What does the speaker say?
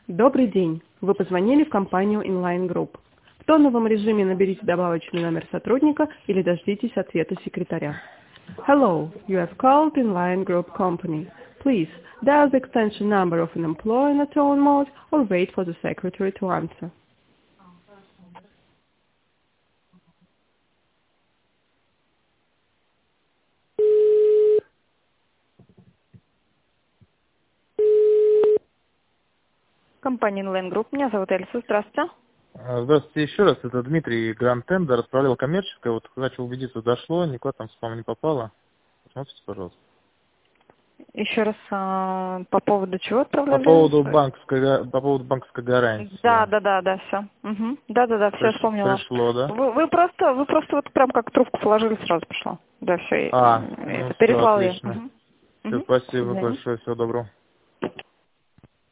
Добрый день. Вы позвонили в компанию Inline Group. В тоновом режиме наберите добавочный номер сотрудника или дождитесь ответа секретаря. Hello, you have called Inline Group Company. Please dial the extension number of an employee in a tone mode or wait for the secretary to answer. Компания Inline Group. Меня зовут Эльса. Здравствуйте. Здравствуйте еще раз. Это Дмитрий, Гранд Тендер. Отправлял коммерческое. Вот хочу убедиться, дошло, никуда там в спам не попало. Посмотрите, пожалуйста. Еще раз по поводу чего По отправляли? поводу банковской гарантии. Да, все. Да, все, вспомнила. Пришло, да? Вы просто вот прям как трубку положили, сразу пришло. Да, все, Ну все, переслал я. отлично. Все, спасибо большое, всего доброго.